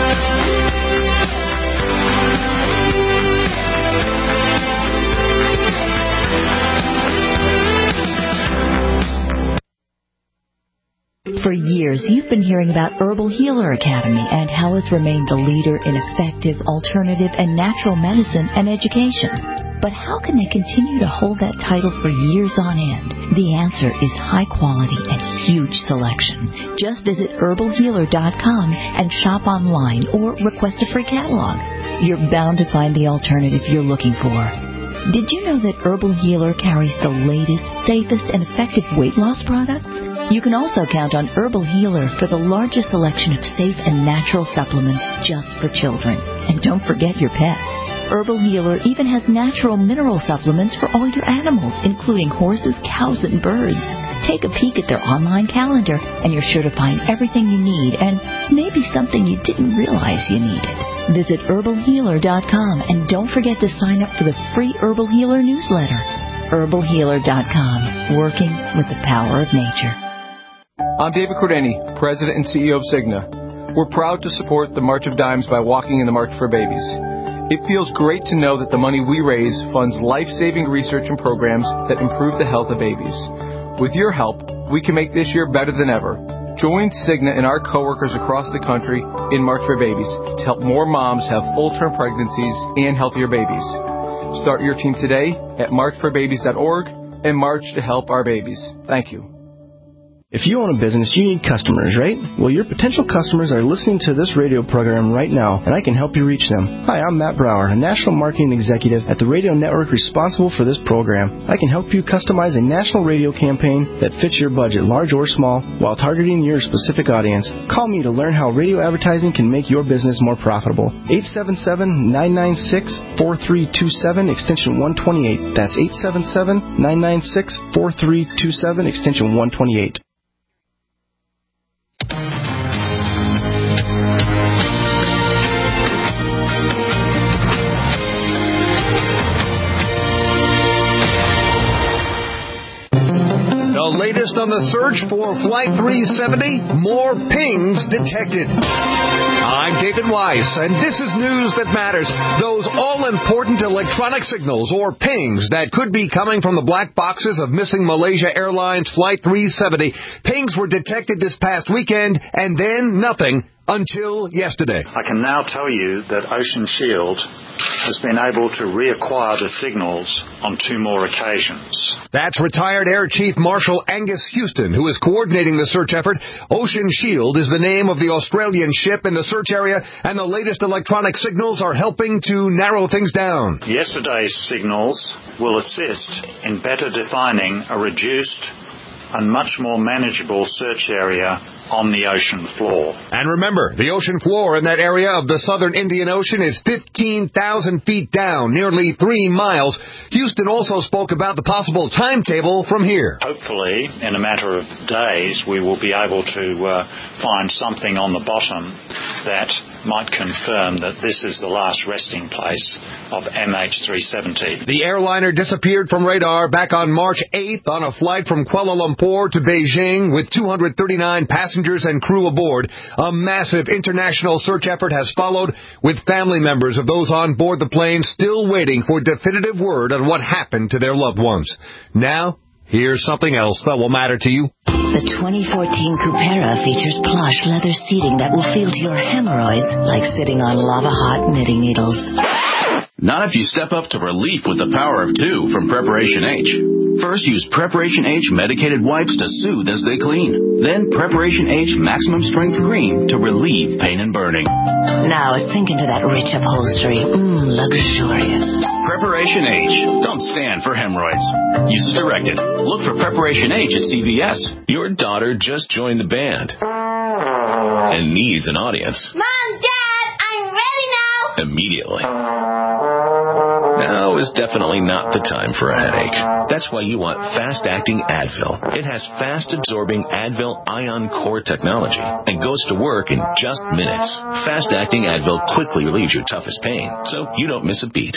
For years, you've been hearing about Herbal Healer Academy and how it's remained the leader in effective, alternative, and natural medicine and education. But how can they continue to hold that title for years on end? The answer is high quality and huge selection. Just visit herbal healer dot com and shop online or request a free catalog. You're bound to find the alternative you're looking for. Did you know that Herbal Healer carries the latest, safest, and effective weight loss products? You can also count on Herbal Healer for the largest selection of safe and natural supplements just for children. And don't forget your pets. Herbal Healer even has natural mineral supplements for all your animals, including horses, cows, and birds. Take a peek at their online calendar, and you're sure to find everything you need and maybe something you didn't realize you needed. Visit herbal healer dot com and don't forget to sign up for the free Herbal Healer newsletter. herbal healer dot com, working with the power of nature. I'm David Cordani, President and C E O of Cigna. We're proud to support the March of Dimes by walking in the March for Babies. It feels great to know that the money we raise funds life-saving research and programs that improve the health of babies. With your help, we can make this year better than ever. Join Cigna and our coworkers across the country in March for Babies to help more moms have full-term pregnancies and healthier babies. Start your team today at march for babies dot org and march to help our babies. Thank you. If you own a business, you need customers, right? Well, your potential customers are listening to this radio program right now, and I can help you reach them. Hi, I'm Matt Brower, a national marketing executive at the radio network responsible for this program. I can help you customize a national radio campaign that fits your budget, large or small, while targeting your specific audience. Call me to learn how radio advertising can make your business more profitable. eight seven seven, nine nine six, four three two seven, extension one twenty-eight. That's eight seven seven, nine nine six, four three two seven, extension one twenty-eight. The latest on the search for Flight three seventy, more pings detected. I'm David Weiss, and this is news that matters. Those all-important electronic signals, or pings, that could be coming from the black boxes of missing Malaysia Airlines Flight three seventy. Pings were detected this past weekend, and then nothing until yesterday. I can now tell you that Ocean Shield has been able to reacquire the signals on two more occasions. That's retired Air Chief Marshal Angus Houston, who is coordinating the search effort. Ocean Shield is the name of the Australian ship in the search area, and the latest electronic signals are helping to narrow things down. Yesterday's signals will assist in better defining a reduced and much more manageable search area on the ocean floor. And remember, the ocean floor in that area of the southern Indian Ocean is fifteen thousand feet down, nearly three miles. Houston also spoke about the possible timetable from here. Hopefully, in a matter of days, we will be able to uh, find something on the bottom that might confirm that this is the last resting place of M H three seventy. The airliner disappeared from radar back on March eighth on a flight from Kuala Lumpur to Beijing with two hundred thirty-nine passengers and crew aboard. A massive international search effort has followed, with family members of those on board the plane still waiting for definitive word on what happened to their loved ones. Now, here's something else that will matter to you. The twenty fourteen Cupera features plush leather seating that will feel to your hemorrhoids like sitting on lava-hot knitting needles. Not if you step up to relief with the power of two from Preparation H. First, use Preparation H medicated wipes to soothe as they clean. Then Preparation H Maximum Strength Cream to relieve pain and burning. Now sink into that rich upholstery. Mmm, luxurious. Preparation H. Don't stand for hemorrhoids. Use as directed. Look for Preparation H at C V S. Your daughter just joined the band and needs an audience. Mom, Dad, I'm ready now. Immediately. Now is definitely not the time for a headache. That's why you want fast-acting Advil. It has fast-absorbing Advil Ion Core technology and goes to work in just minutes. Fast-acting Advil quickly relieves your toughest pain, so you don't miss a beat.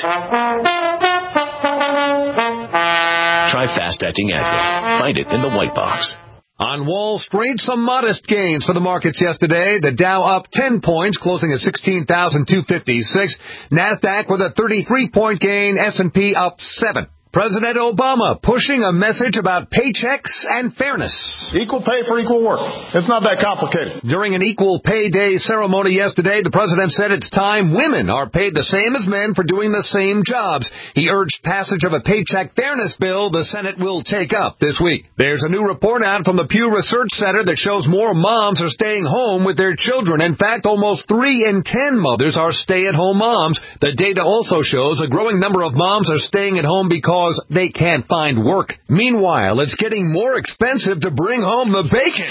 Try fast-acting Advil. Find it in the white box. On Wall Street, some modest gains for the markets yesterday. The Dow up ten points, closing at sixteen thousand two hundred fifty-six. NASDAQ with a thirty-three point gain. S and P up seven. President Obama pushing a message about paychecks and fairness. Equal pay for equal work. It's not that complicated. During an Equal Pay Day ceremony yesterday, the president said it's time women are paid the same as men for doing the same jobs. He urged passage of a paycheck fairness bill the Senate will take up this week. There's a new report out from the Pew Research Center that shows more moms are staying home with their children. In fact, almost three in ten mothers are stay-at-home moms. The data also shows a growing number of moms are staying at home because they can't find work. Meanwhile, it's getting more expensive to bring home the bacon.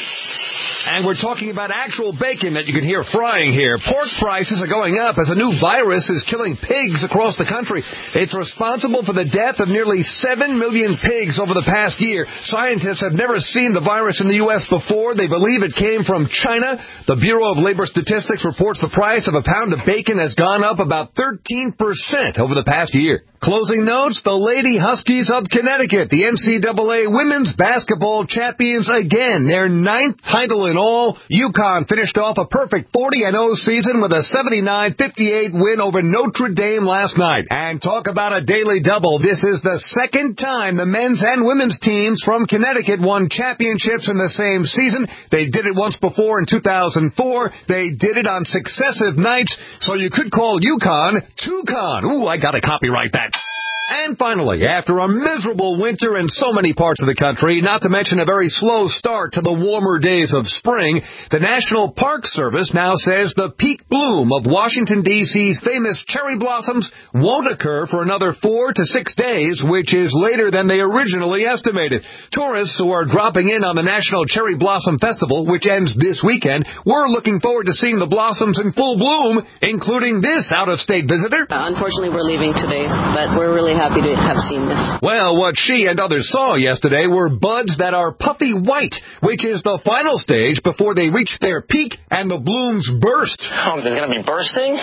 And we're talking about actual bacon that you can hear frying here. Pork prices are going up as a new virus is killing pigs across the country. It's responsible for the death of nearly seven million pigs over the past year. Scientists have never seen the virus in the U S before. They believe it came from China. The Bureau of Labor Statistics reports the price of a pound of bacon has gone up about thirteen percent over the past year. Closing notes, the Lady Huskies of Connecticut, the N C double A women's basketball champions again. Their ninth title in all. UConn finished off a perfect forty and oh season with a seventy-nine fifty-eight win over Notre Dame last night. And talk about a daily double. This is the second time the men's and women's teams from Connecticut won championships in the same season. They did it once before in two thousand four. They did it on successive nights. So you could call UConn two-con. Ooh, I gotta copyright that. And finally, after a miserable winter in so many parts of the country, not to mention a very slow start to the warmer days of spring, the National Park Service now says the peak bloom of Washington, D C's famous cherry blossoms won't occur for another four to six days, which is later than they originally estimated. Tourists who are dropping in on the National Cherry Blossom Festival, which ends this weekend, were looking forward to seeing the blossoms in full bloom, including this out-of-state visitor. Unfortunately, we're leaving today, but we're really happy to have seen this. Well, what she and others saw yesterday were buds that are puffy white, which is the final stage before they reach their peak and the blooms burst. Oh, there's going to be bursting?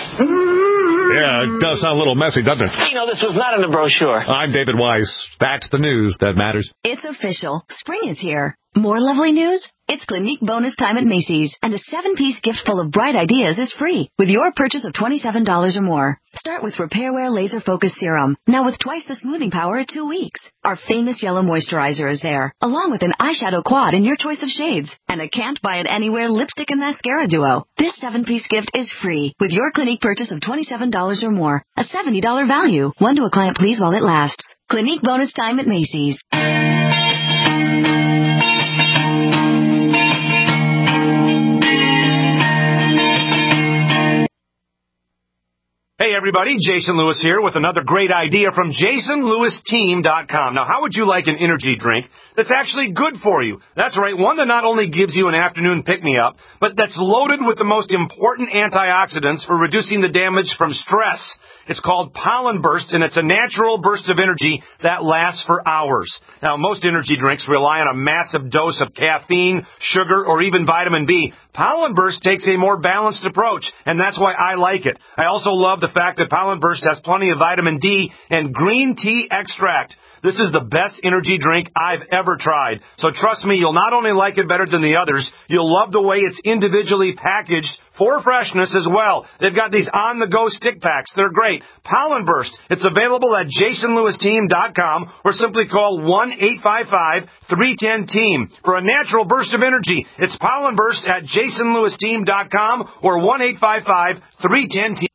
Yeah, it does sound a little messy, doesn't it? You know, this was not in the brochure. I'm David Weiss. That's the news that matters. It's official. Spring is here. More lovely news? It's Clinique Bonus Time at Macy's, and a seven-piece gift full of bright ideas is free with your purchase of twenty-seven dollars or more. Start with Repairwear Laser Focus Serum, now with twice the smoothing power at two weeks. Our famous yellow moisturizer is there, along with an eyeshadow quad in your choice of shades, and a Can't Buy It Anywhere lipstick and mascara duo. This seven-piece gift is free with your Clinique purchase of twenty-seven dollars or more, a seventy dollars value. One to a client, please, while it lasts. Clinique Bonus Time at Macy's. Hey everybody, Jason Lewis here with another great idea from Jason Lewis Team dot com. Now, how would you like an energy drink that's actually good for you? That's right, one that not only gives you an afternoon pick-me-up, but that's loaded with the most important antioxidants for reducing the damage from stress. It's called Pollen Burst, and it's a natural burst of energy that lasts for hours. Now, most energy drinks rely on a massive dose of caffeine, sugar, or even vitamin B. Pollen Burst takes a more balanced approach, and that's why I like it. I also love the fact that Pollen Burst has plenty of vitamin D and green tea extract. This is the best energy drink I've ever tried. So trust me, you'll not only like it better than the others, you'll love the way it's individually packaged for freshness as well. They've got these on-the-go stick packs. They're great. Pollen Burst. It's available at Jason Lewis Team dot com or simply call one eight five five, three one zero, team. For a natural burst of energy, it's Pollen Burst at Jason Lewis Team dot com or one eight five five, three one zero, team.